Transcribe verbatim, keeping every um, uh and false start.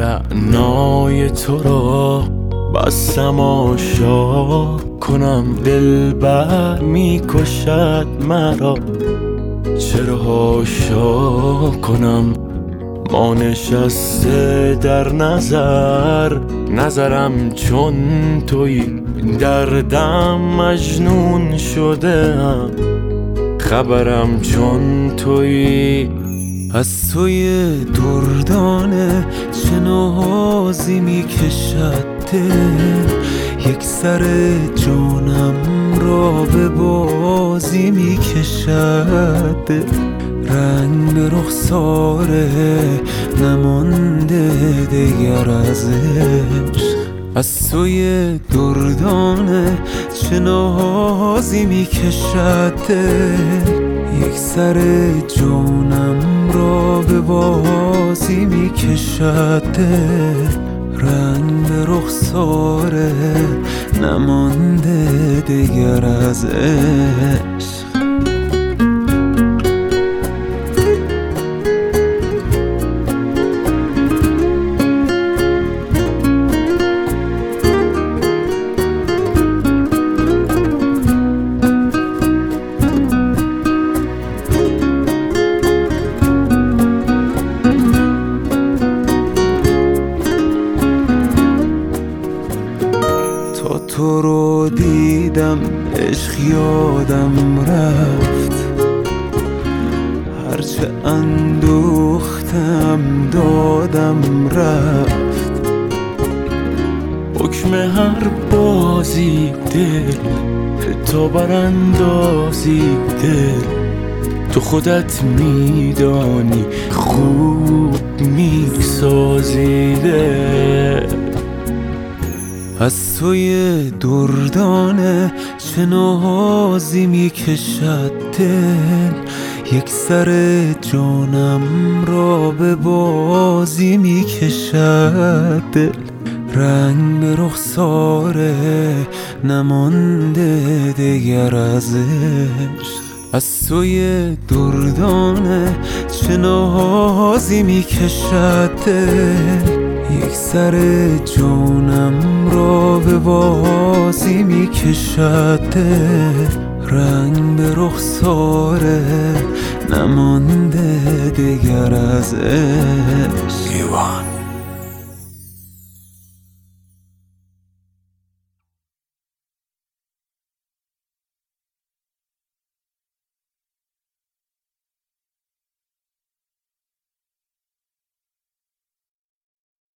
رعنای تو را بستم آشا کنم، دلبر می کشد مرا چرا حاشا کنم. ما نشسته در نظر نظرم چون تویی، دردم مجنون شده ام خبرم چون تویی. از توی دردانه چه نازی می کشد دل، یک سر جانم را به بازی می کشد دل. رنگ به رخساره نمانده دیگر از عشق، از توی دردانه چه نازی می کشد دل، یک سر جانم را به بازی می کشد دل. رنگ به رخساره نمانده دیگر از عشق. تا تو رو دیدم عشق یادم رفت، هرچه اندوختم دادم رفت. حکم هر بازی دل تو براندازی دل، تو خودت میدانی خوب میسازی دل. از توی دردانه چه نازی می کشد دل، یک سر جانم را به بازی می کشد دل. رنگ به رخساره نمانده دیگر از عشق، از توی دردانه چه نازی می کشد دل، یک سر جانم را به بازی می کشد دل. رنگ به رخساره نمانده دیگر از عشق.